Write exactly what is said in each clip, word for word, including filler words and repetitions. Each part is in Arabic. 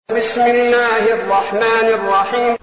بسم الله الرحمن الرحيم.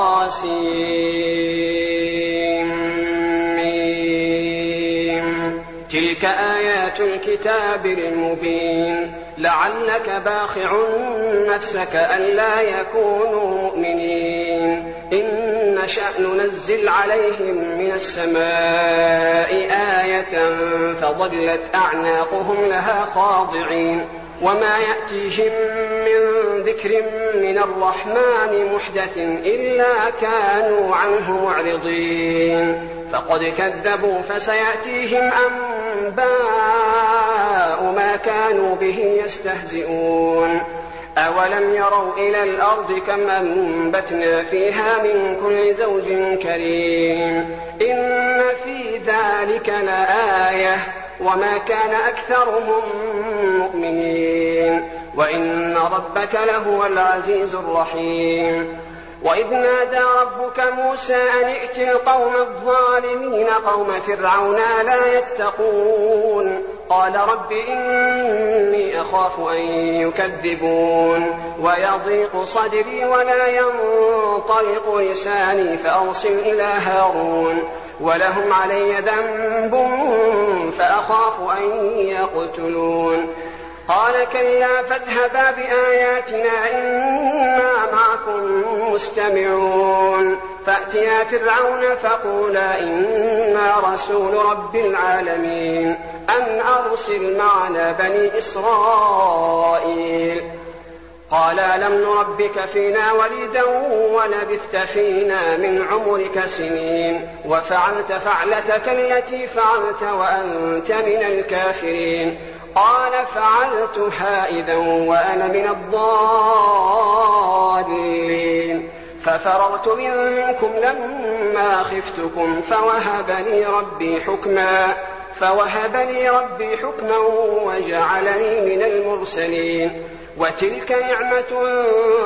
طاسيم. تلك آيات الكتاب المبين. لعلك باخع نفسك ألا يكونوا مؤمنين إن نشأ ننزل عليهم من السماء آية فظلت أعناقهم لها خاضعين وما يأتيهم من ذكر من الرحمن محدث إلا كانوا عنه معرضين فقد كذبوا فسيأتيهم أنباء ما كانوا به يستهزئون. أولم يروا إلى الأرض كم أنبتنا فيها من كل زوج كريم إن في ذلك لآية وما كان أكثرهم مؤمنين وإن ربك لهو العزيز الرحيم. وإذ نادى ربك موسى أن ائت القوم الظالمين قوم فرعون لا يتقون قال رب إني أخاف أن يكذبون ويضيق صدري ولا ينطلق لساني فأرسل إلى هارون ولهم علي ذنب فأخاف أن يقتلون. قال كلا فاذهبا بآياتنا إنا معكم مستمعون فأتيا فرعون فقولا إنا رسول رب العالمين أن أرسل معنا بني إسرائيل. قالا لم نربك فينا وليدا ولبثت فينا من عمرك سنين وفعلت فعلتك التي فعلت وأنت من الكافرين. قال فعلتها إذا وأنا من الضالين ففررت منكم لما خفتكم فوهب لي ربي حكما فوهب لي ربي حكما وجعلني من المرسلين. وتلك نعمة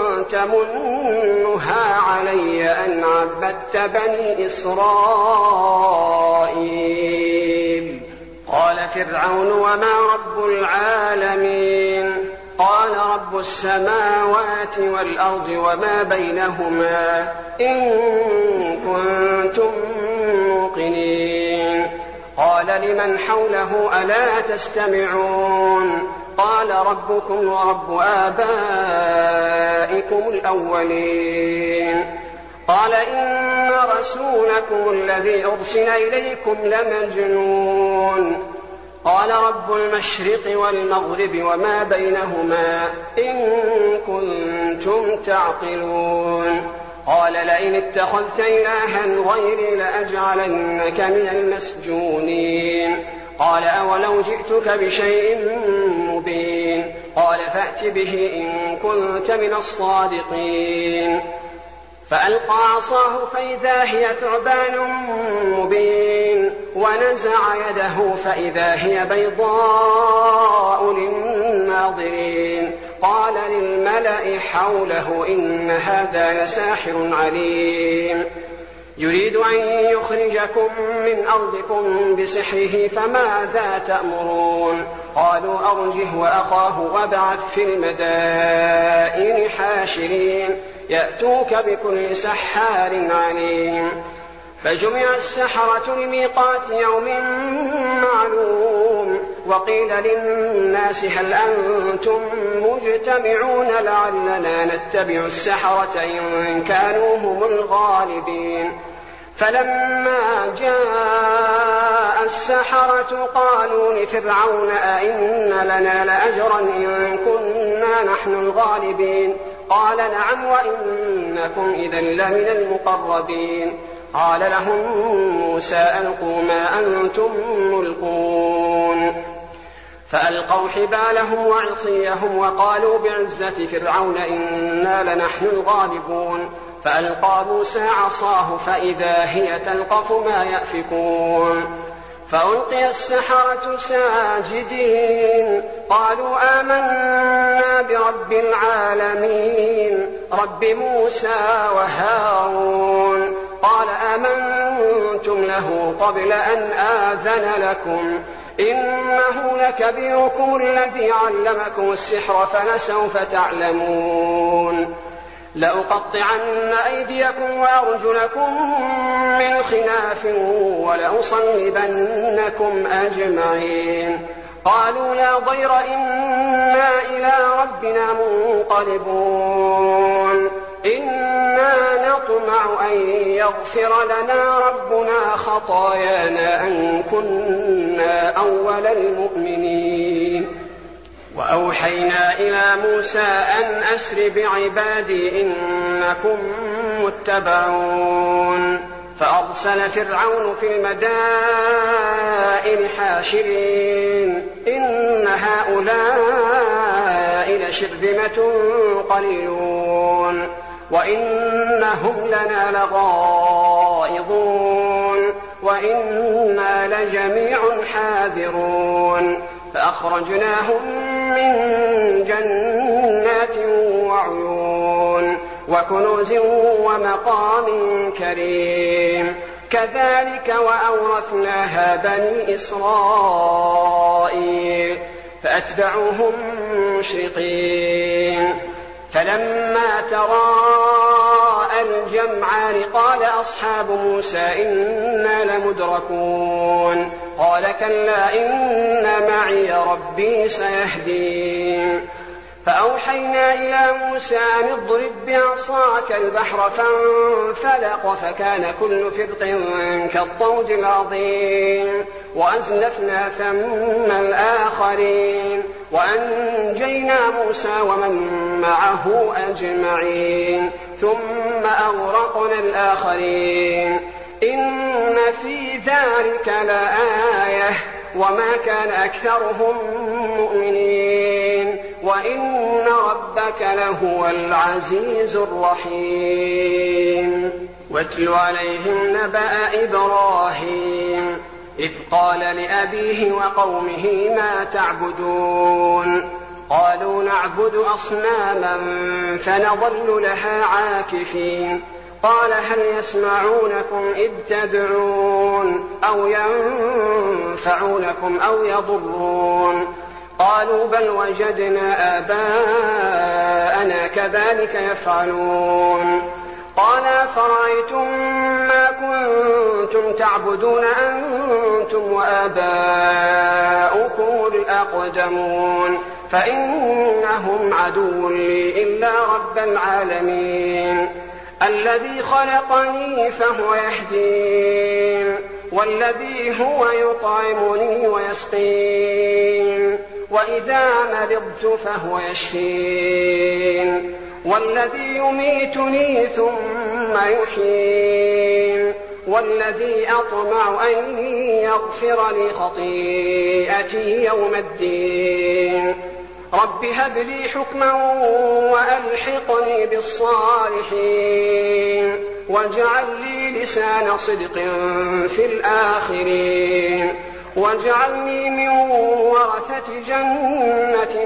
تمنها علي أن عبدت بني إسرائيل. قال فرعون وما رب العالمين قال رب السماوات والأرض وما بينهما إن كنتم موقنين. قال لمن حوله ألا تستمعون قال ربكم ورب آبائكم الأولين. قال إن رسولكم الذي أرسل إليكم لمجنون. قال رب المشرق والمغرب وما بينهما إن كنتم تعقلون. قال لئن اتخذت إلها غيري لأجعلنك من المسجونين. قال أولو جئتك بشيء مبين قال فأت به إن كنت من الصادقين. فألقى عصاه فإذا هي ثعبان مبين ونزع يده فإذا هي بيضاء للناظرين. قال للملأ حوله إن هذا لساحر عليم يريد أن يخرجكم من أرضكم بسحره فماذا تأمرون. قالوا أرجه وأخاه وابعث في المدائن حاشرين يأتوك بكل سحار عليم. فجمع السحرة لميقات يوم معلوم وقيل للناس هل أنتم مجتمعون لعلنا نتبع السحرة إن كانوا هم الغالبين. فلما جاء السحرة قالوا لفرعون أئن لنا لأجرا إن كنا نحن الغالبين. قال نعم وإنكم إذا لمن المقربين. قال لهم موسى ألقوا ما أنتم ملقون. فألقوا حبالهم وعصيهم وقالوا بعزة فرعون إنا لنحن الغالبون. فألقى موسى عصاه فإذا هي تلقف ما يأفكون. فألقي السحرة ساجدين قالوا آمنا برب العالمين رب موسى وهارون. قال آمنتم له قبل أن آذن لكم إنه لكبيركم الذي علمكم السحر فلسوف تعلمون. لأقطعن أيديكم وأرجلكم من خلاف ولأصلبنكم أجمعين. قالوا لا ضير إنا إلى ربنا منقلبون إنا نطمع أن يغفر لنا ربنا خطايانا أن كنا أول المؤمنين. وأوحينا إلى موسى أن أسر بعبادي إنكم متبعون. فأرسل فرعون في المدائن حاشرين إن هؤلاء لشرذمة قليلون وإنهم لنا لغائظون وإنا لجميع حاذرون. فأخرجناهم من جنات وعيون وكنوز ومقام كريم. كذلك وأورثناها بني إسرائيل فأتبعوهم مشرقين. فلما تراءى الجمعان قال أصحاب موسى إنا لمدركون قال كلا إن معي ربي سيهدين. فأوحينا إلى موسى أن اضرب بعصاك البحر فانفلق فكان كل فرق كالطود العظيم وأزلفنا ثم الآخرين وأنجينا موسى ومن معه أجمعين ثم أغرقنا الآخرين. إن في ذلك لآية وما كان أكثرهم مؤمنين وإن ربك لهو العزيز الرحيم. واتل عليهم نبأ إبراهيم إذ قال لأبيه وقومه ما تعبدون قالوا نعبد أصناما فنظل لها عاكفين. قال هل يسمعونكم إذ تدعون أو ينفعونكم أو يضرون قالوا بل وجدنا آباءنا كذلك يفعلون. قال أفرأيتم ما كنتم تعبدون أنتم وآباؤكم الأقدمون فإنهم عدو لي إلا رب العالمين الذي خلقني فهو يهدين والذي هو يطعمني ويسقين وإذا مرضت فهو يشفين والذي يميتني ثم يحيين والذي أطمع أن يغفر لي خطيئتي يوم الدين. رب هب لي حكما وألحقني بالصالحين واجعل لي لسان صدق في الآخرين واجعلني من ورثة جنة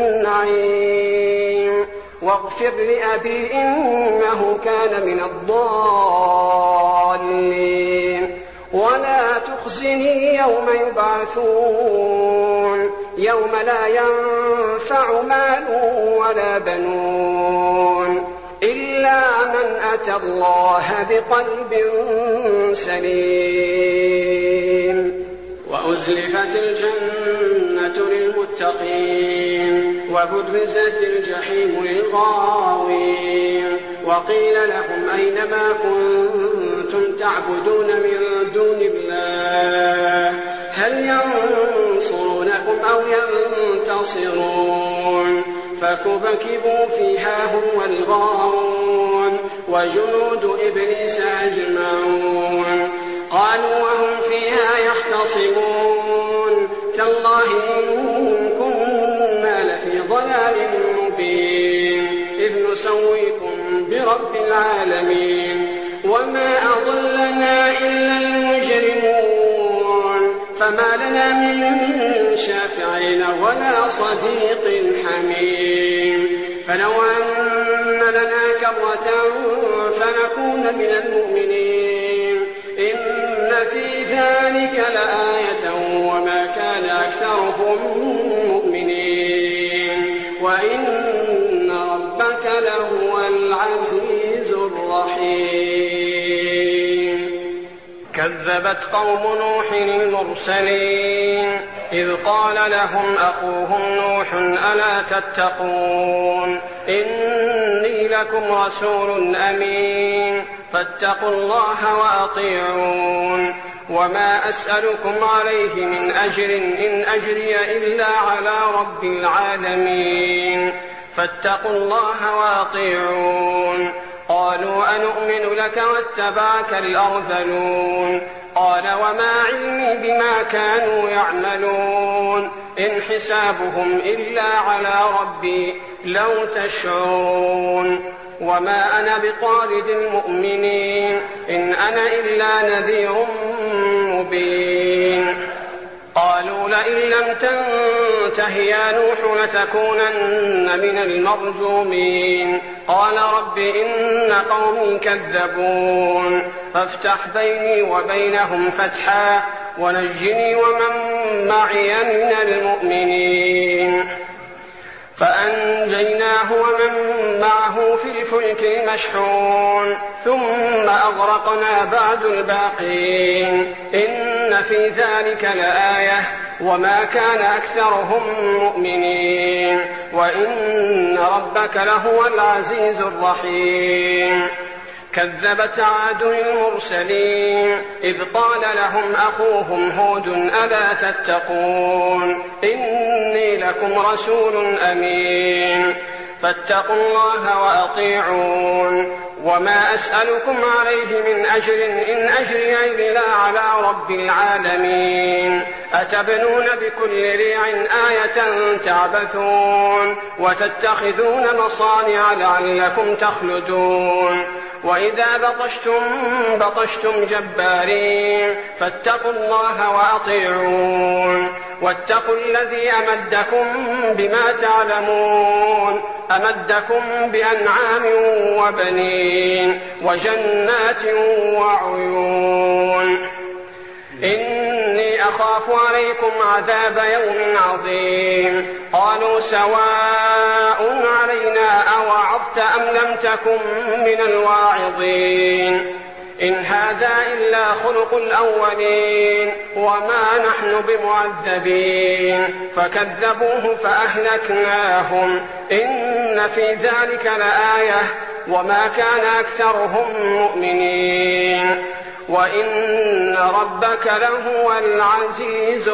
النعيم واغفر لأبي إنه كان من الضالين ولا تخزني يوم يبعثون يوم لا ينفع مال ولا بنون إلا من أتى الله بقلب سليم. وأزلفت الجنة للمتقين وبرزت الجحيم للغاوين وقيل لهم أين ما كنتم تعبدون من دون الله هل ينصرونكم أو ينتصرون فكبكبوا فيها هم والغاوون وجنود إبليس أجمعون قالوا وهم فيها يختصمون تالله إن كنا لفي ضلال مبين إذ نسويكم برب العالمين وما أضلنا إلا المجرمون فما لنا من شافعين ولا صديق حميم فلو أن لنا كرة فنكون من المؤمنين إن في ذلك لآية وما كان أكثرهم مؤمنين وإن ربك لهو العزيز كذبت قوم نوح المرسلين إذ قال لهم أخوهم نوح ألا تتقون إني لكم رسول أمين فاتقوا الله وأطيعون وما أسألكم عليه من أجر إن أجري إلا على رب العالمين فاتقوا الله وأطيعون قالوا أنؤمن لك واتبعك الأرذلون قال وما علمي بما كانوا يعملون إن حسابهم إلا على ربي لو تشعرون وما أنا بطارد المؤمنين إن أنا إلا نذير مبين قالوا لئن لم تنته يا نوح لتكونن من المرجومين قال رب إن قومي كذبون فافتح بيني وبينهم فتحا ونجني ومن معي من المؤمنين فأنجيناه ومن معه في الفلك المشحون ثم أغرقنا بعد الباقين إن في ذلك لآية وما كان أكثرهم مؤمنين وإن ربك لهو العزيز الرحيم كذبت عاد المرسلين إذ قال لهم أخوهم هود ألا تتقون إني لكم رسول أمين فاتقوا الله وأطيعون وما أسألكم عليه من أجر إن أجري إلا على رب العالمين أتبنون بكل ريع آية تعبثون وتتخذون مصانع لعلكم تخلدون وإذا بطشتم بطشتم جبارين فاتقوا الله وأطيعون واتقوا الذي أمدكم بما تعلمون أمدكم بأنعام وبنين وجنات وعيون إني أخاف عليكم عذاب يوم عظيم قالوا سواء علينا أوعظت أم لم تكن من الواعظين إن هذا إلا خلق الأولين وما نحن بمعذبين فكذبوه فأهلكناهم إن في ذلك لآية وما كان أكثرهم مؤمنين وإن ربك لهو العزيز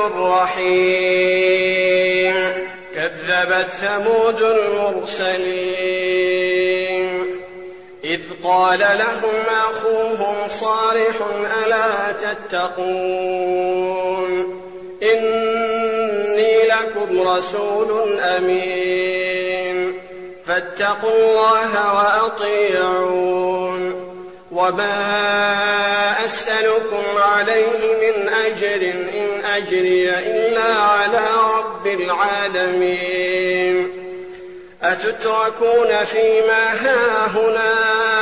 الرحيم كذبت ثمود المرسلين إذ قال لهم أخوهم صالح ألا تتقون إني لكم رسول أمين فاتقوا الله وأطيعون وما أسألكم عليه من أجر إن أجري إلا على رب العالمين أتتركون فيما هاهنا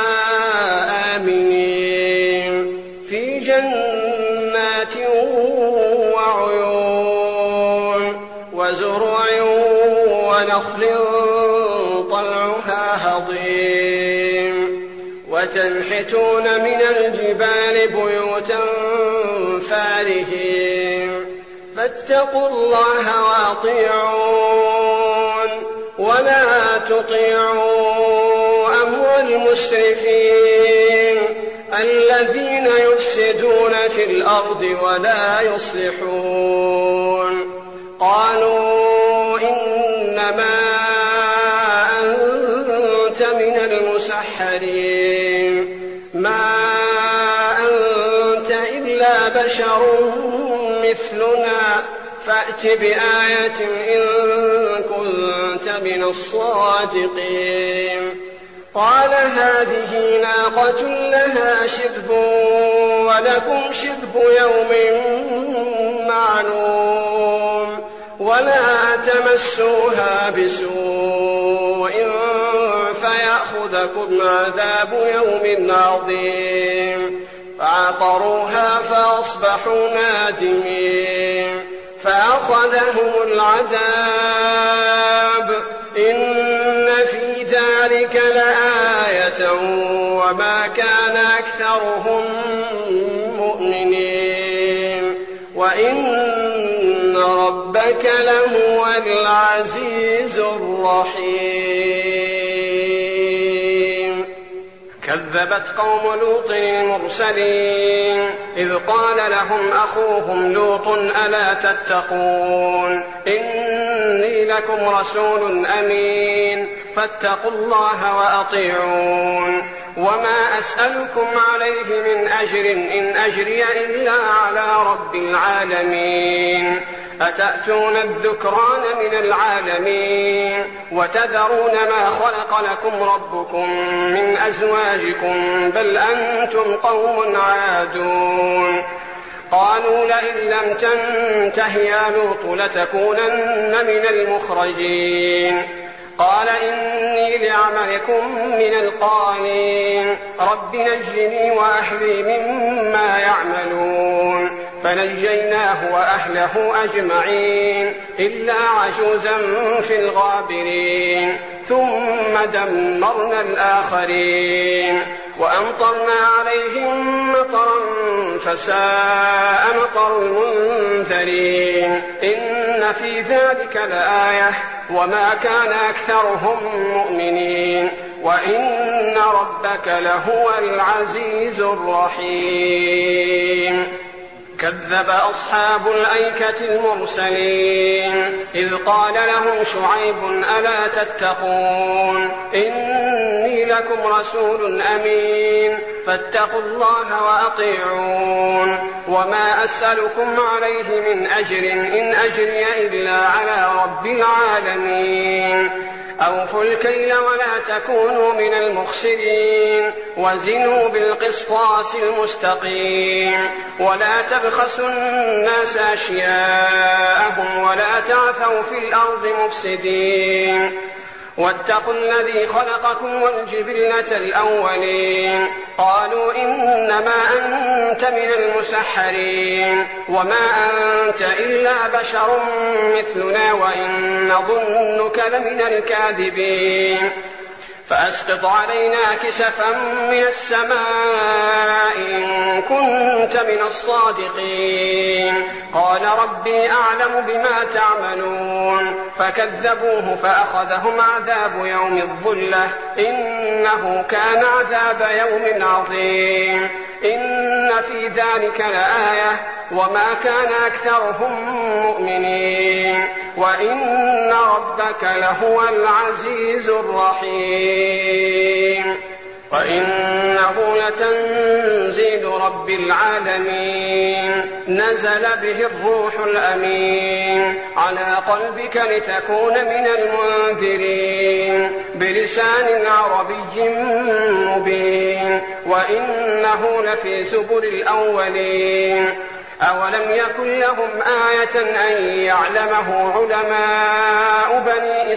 آمنين في جنات وعيون وزرع ونخل طلعها هضيم وتنحتون من الجبال بيوتا فارهين فاتقوا الله وأطيعون ولا تطيعوا أمر المسرفين الذين يفسدون في الأرض ولا يصلحون قالوا إنما أنت من المسحرين ما أنت إلا بشر مثلنا فأت بآية إن كنت من الصادقين قال هذه ناقة لها شرب ولكم شرب يوم معلوم ولا تمسوها بسوء فيأخذكم عذاب يوم عظيم فعقروها فأصبحوا نادمين فأخذهم العذاب إن في ذلك لآية وما كان أكثرهم مؤمنين وإن ربك لهو العزيز الرحيم. كذبت قوم لوط المرسلين إذ قال لهم أخوهم لوط ألا تتقون إني لكم رسول أمين فاتقوا الله وأطيعون وما أسألكم عليه من أجر إن أجري إلا على رب العالمين أتأتون الذكران من العالمين وتذرون ما خلق لكم ربكم من أزواجكم بل أنتم قوم عادون. قالوا لئن لم تنته يا لوط لتكونن من المخرجين. قال إني لعملكم من القالين رب نجني وأهلي مما يعملون. فنجيناه وأهله أجمعين إلا عجوزا في الغابرين ثم دمرنا الآخرين وأمطرنا عليهم مطرا فساء مطر المنذرين. إن في ذلك لآية وما كان أكثرهم مؤمنين وإن ربك لهو العزيز الرحيم. كذب أصحاب الأيكة المرسلين إذ قال لهم شعيب ألا تتقون إني لكم رسول أمين فاتقوا الله وأطيعون وما أسألكم عليه من أجر إن أجري إلا على رب العالمين. أوفوا الكيل ولا تكونوا من المخسرين وزنوا بالقسطاس المستقيم ولا تبخسوا الناس أشياءهم ولا تعثوا في الأرض مفسدين واتقوا الذي خلقكم والجبلة الأولين. قالوا إنما أنت من المسحرين وما أنت إلا بشر مثلنا وإن نظنك لمن الكاذبين. فأسقط علينا كسفا من السماء إن كنت من الصادقين. قال ربي أعلم بما تعملون فكذبوه فأخذهم عذاب يوم الظلة إنه كان عذاب يوم عظيم. إن في ذلك لآية وما كان أكثرهم مؤمنين وإن ربك لهو العزيز الرحيم. وإنه لتنزيل رب العالمين نزل به الروح الأمين على قلبك لتكون من المنذرين بلسان عربي مبين وإنه لفي زبر الأولين. أولم يكن لهم آية أن يعلمه علماء بني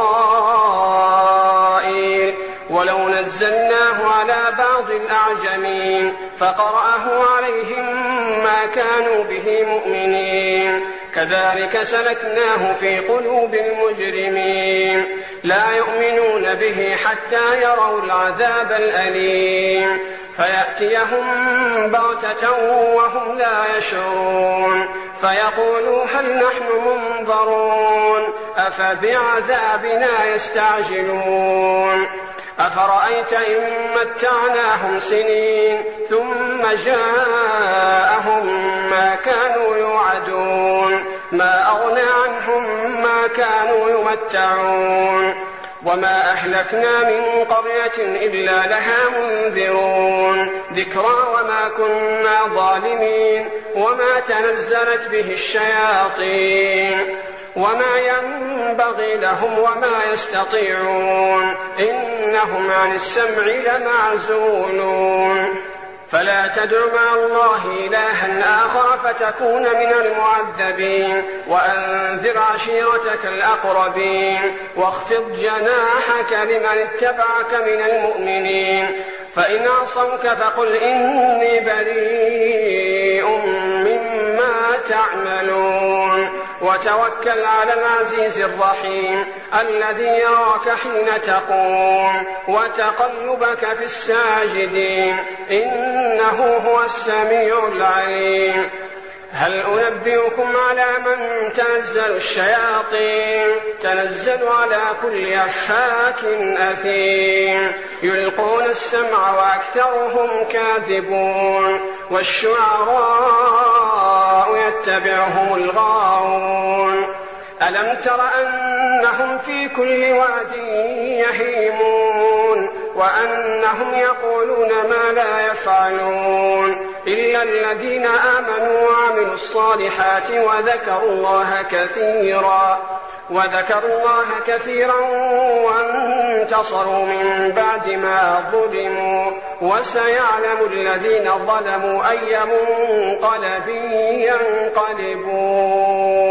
إسرائيل ولو نزلناه على بعض الأعجمين فقرأه عليهم ما كانوا به مؤمنين. كذلك سلكناه في قلوب المجرمين لا يؤمنون به حتى يروا العذاب الأليم فيأتيهم بغتة وهم لا يشعرون فيقولوا هل نحن منظرون أفبعذابنا يستعجلون. أفرأيت إن متعناهم سنين ثم جاءهم ما كانوا يوعدون ما أغنى عنهم ما كانوا يمتعون. وما أهلكنا من قرية إلا لها منذرون ذكرى وما كنا ظالمين وما تنزلت به الشياطين وما ينبغي لهم وما يستطيعون إنهم عن السمع لمعزولون. فلا تدع مع الله إلها آخر فتكون من المعذبين وأنذر عشيرتك الأقربين واخفض جناحك لمن اتبعك من المؤمنين. فإن عصوك فقل إني بريء مما تعملون وتوكل على العزيز الرحيم الذي يراك حين تقوم وتقلبك في الساجدين إنه هو السميع العليم. هل أنبئكم على من تنزل الشياطين تنزل على كل أفاك أثيم يلقون السمع وأكثرهم كاذبون والشعراء يتبعهم الغاوون ألم تر أنهم في كل واد يهيمون وأنهم يقولون ما لا يفعلون إلا الذين آمنوا وعملوا الصالحات وذكروا الله كثيرا وذكروا الله كثيرا وانتصروا من بعد ما ظلموا وسيعلم الذين ظلموا أي منقلب ينقلبون.